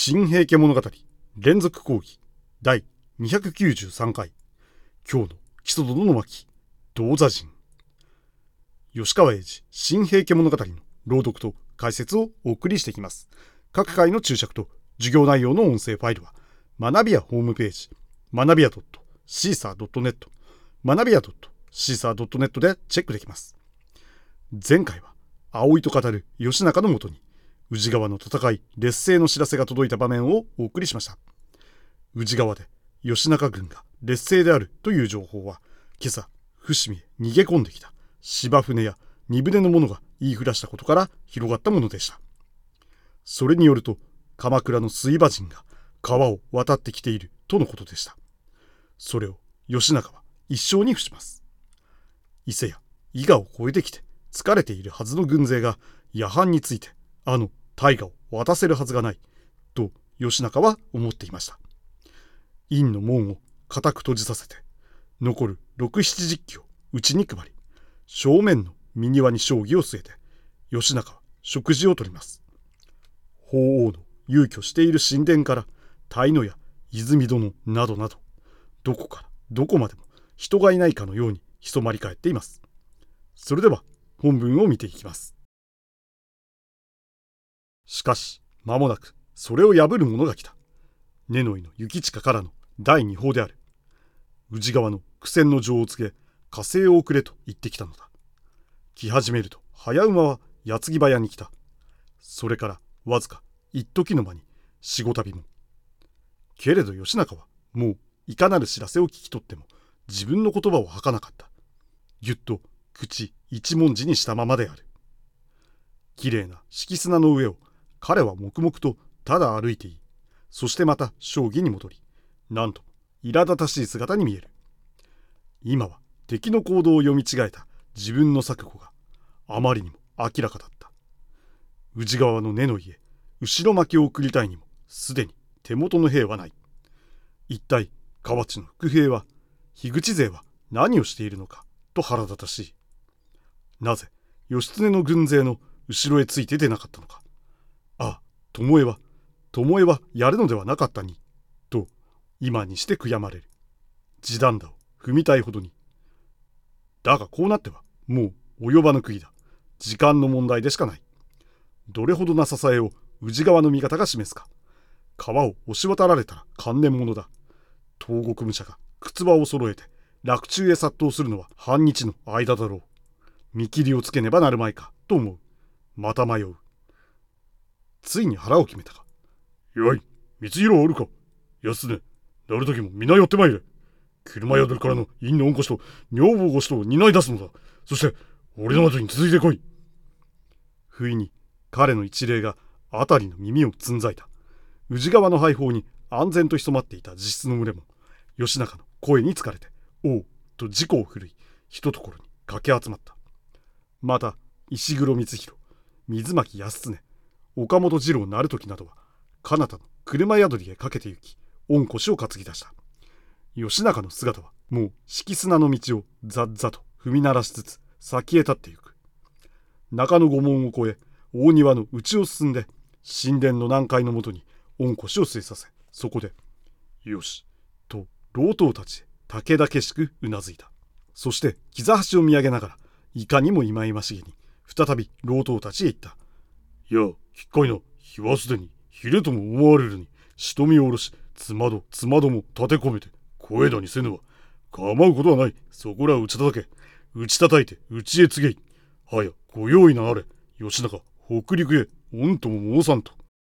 新平家物語連続講義第293回。今日の木曽殿の巻道座陣。吉川英治新平家物語の朗読と解説をお送りしていきます。各回の注釈と授業内容の音声ファイルは学びやホームページ学びや .caesar.net 学びや .caesar.net でチェックできます。前回は葵と語る義仲のもとに宇治川の戦い劣勢の知らせが届いた場面をお送りしました。宇治川で義仲軍が劣勢であるという情報は今朝伏見へ逃げ込んできた芝船や荷船の者が言いふらしたことから広がったものでした。それによると鎌倉の水馬陣が川を渡ってきているとのことでした。それを義仲は一生に付します。伊勢や伊賀を越えてきて疲れているはずの軍勢が夜半について大河を渡せるはずがないと義仲は思っていました。院の門を固く閉じさせて残る6、70騎を内に配り、正面の御庭に将棋を据えて義仲は食事をとります。法皇の遊居している神殿から泰野や泉殿などなど、どこからどこまでも人がいないかのように潜まり返っています。それでは本文を見ていきます。しかし間もなくそれを破る者が来た。根の井の行近からの第二報である。宇治川の苦戦の情を告げ、加勢を送れと言ってきたのだ。来始めると早馬は矢継ぎ早に来た。それからわずか一時の間に四五旅も。けれど義仲はもういかなる知らせを聞き取っても自分の言葉を吐かなかった。ぎゅっと口一文字にしたままである。きれいな敷砂の上を彼は黙々とただ歩いていい。そしてまた将棋に戻り、なんと苛立たしい姿に見える。今は敵の行動を読み違えた自分の錯誤があまりにも明らかだった。宇治川の根の家、後ろ巻きを送りたいにもすでに手元の兵はない。一体河内の伏兵は、樋口勢は何をしているのかと腹立たしい。なぜ義経の軍勢の後ろへついて出なかったのか。巴はやるのではなかったに、と今にして悔やまれる。地団打を踏みたいほどに。だがこうなってはもう及ばぬ杭だ。時間の問題でしかない。どれほどな支えを宇治川の味方が示すか。川を押し渡られたら関連者だ。東国武者が靴場を揃えて洛中へ殺到するのは半日の間だろう。見切りをつけねばなるまいかと思う。また迷う。ついに腹を決めたか。よい、光弘おるか。安根、なる時も皆寄ってまいれ。車宿からの院の御越と女房御しとを担い出すのだ。そして俺の後に続いてこい。不意に彼の一礼が辺りの耳をつんざいた。宇治川の背後に安全と潜まっていた自室の群れも義仲の声に疲れておうと自己を振るい、ひとところに駆け集まった。また石黒光弘、水巻康常、岡本次郎鳴時などは彼方の車宿りへかけて行き、御腰を担ぎ出した。義仲の姿はもう敷砂の道をざっざと踏み鳴らしつつ先へ立ってゆく。中の御門を越え大庭の内を進んで神殿の南海のもとに御腰を据えさせ、そこでよしと老頭たちへ武田しくうなずいた。そして膝端を見上げながらいかにも忌々しげに再び老頭たちへ言った。いや、きっかいな。日はすでに昼とも思われるにしとみを下ろし、つまども立て込めて声だにせぬわ。構うことはない。そこら打ち叩け。打ち叩いて内へ告げい。はやご用意なあれ。義仲北陸へ御とも申さんと。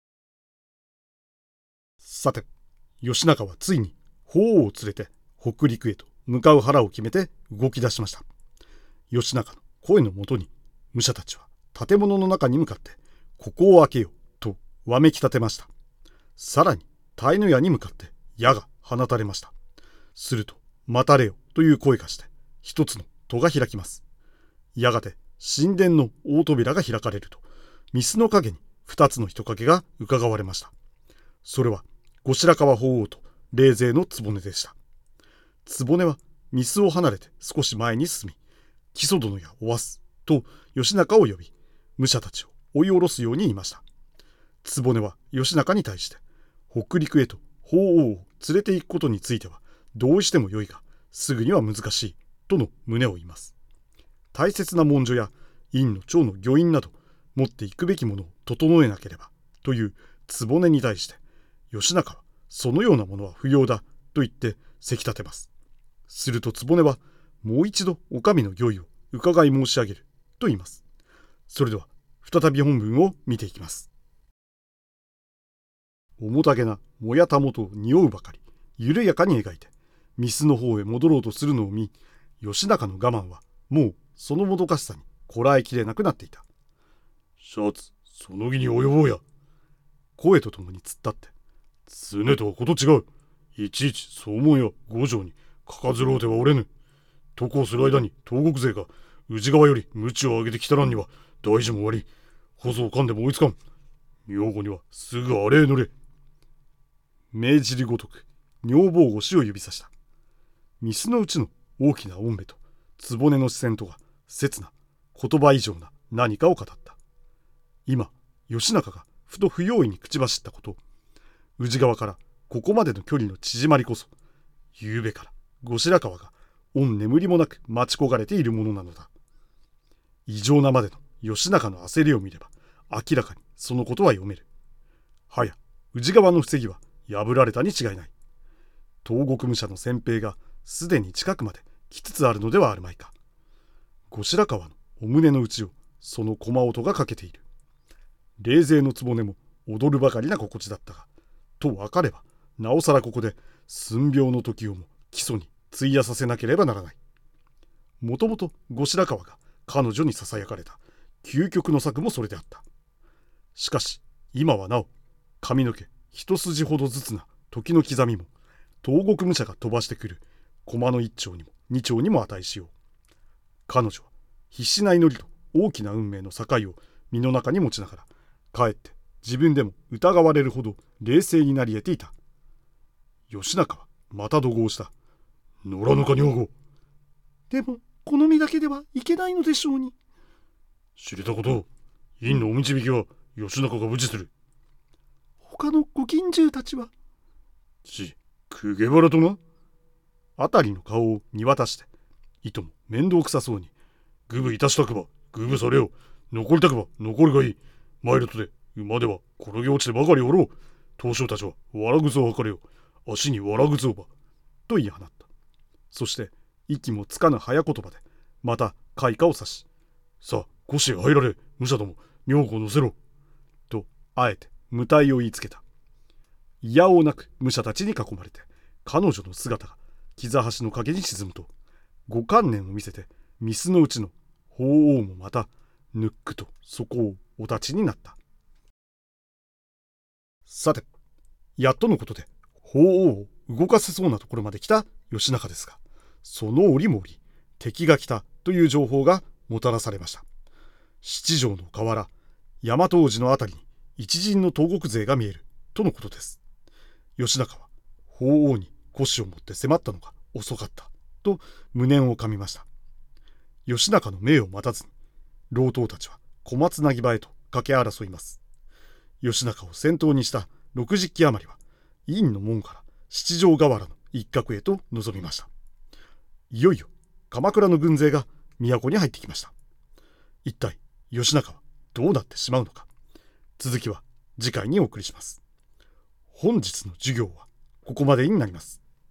さて義仲はついに法皇を連れて北陸へと向かう腹を決めて動き出しました。義仲の声のもとに武者たちは建物の中に向かってここを開けよとわめき立てました。さらに泰野屋に向かって矢が放たれました。すると待たれよという声がして一つの戸が開きます。やがて神殿の大扉が開かれると御簾の影に二つの人影がうかがわれました。それは後白河法皇と冷泉の局でした。局は御簾を離れて少し前に進み、木曽殿やおわすと義仲を呼び武者たちを追い下ろすように言いました。局は義仲に対して北陸へと法皇を連れて行くことについては同意してもよいが、すぐには難しいとの旨を言います。大切な文書や院の長の御印など持っていくべきものを整えなければという局に対して、義仲はそのようなものは不要だと言ってせき立てます。すると局はもう一度お上の御意を伺い申し上げると言います。それでは再び本文を見ていきます。重たげなもやたもとを匂うばかり緩やかに描いて御簾の方へ戻ろうとするのを見、義仲の我慢はもうそのもどかしさにこらえきれなくなっていた。シャツ、その儀に及ぼうや。声とともに突っ立って、常とはこと違う。いちいち総門や五条にかかずろうてはおれぬ。渡航する間に東国勢が宇治川より鞭を上げてきたらんには大事も終わり、細を噛んでも追いつかん。女房にはすぐあれへ乗れ。命じるごとく女房腰を指さした。御簾のうちの大きなおんべと局の視線とが切な言葉以上な何かを語った。今義仲がふと不用意に口走ったこと、宇治川からここまでの距離の縮まりこそ、ゆうべから後白河が御眠りもなく待ち焦がれているものなのだ。異常なまでの義仲の焦りを見れば明らかにそのことは読める。はや宇治川の防ぎは破られたに違いない。東国武者の先兵がすでに近くまで来つつあるのではあるまいか。後白河のお胸の内をその駒音がかけている。冷勢の局も踊るばかりな心地だったが、と分かればなおさらここで寸病の時をも基礎に費やさせなければならない。もともと後白河が彼女にささやかれた究極の策もそれであった。しかし今はなお髪の毛一筋ほどずつな時の刻みも東国武者が飛ばしてくる駒の一丁にも二丁にも値しよう。彼女は必死な祈りと大きな運命の境を身の中に持ちながら、かえって自分でも疑われるほど冷静になり得ていた。義仲はまた怒号した。野良ぬか女房。でも好みだけではいけないのでしょうに。知れたことを院のお導きは義仲が無事する。他のご近習たちは公家腹とな。辺りの顔を見渡して、いとも面倒くさそうに、ぐぶいたしたくばぐぶされよ、残りたくば残るがいい。参るとで馬では転げ落ちてばかりおろう。東将たちはわらぐつを図れよ、足にわらぐつをば。と言い放った。そして息もつかぬ早言葉でまた開花を指し、さあ腰へ入られ、武者ども女房を乗せろ。とあえて無体を言いつけた。いやおうなく武者たちに囲まれて彼女の姿が膝端の影に沈むと、ご観念を見せて御簾のうちの法皇もまたぬっくとそこをお立ちになった。さて、やっとのことで法皇を動かせそうなところまで来た義仲ですが、その折も折敵が来たという情報がもたらされました。七条の河原、大和王子のあたりに一陣の東国勢が見えるとのことです。義仲は法皇に腰を持って迫ったのが遅かったと無念をかみました。義仲の命を待たずに老頭たちは小松なぎ場へと駆け争います。義仲を先頭にした60騎余りは院の門から七条河原の一角へと臨みました。いよいよ鎌倉の軍勢が都に入ってきました。一体義仲はどうなってしまうのか。続きは次回にお送りします。本日の授業はここまでになります。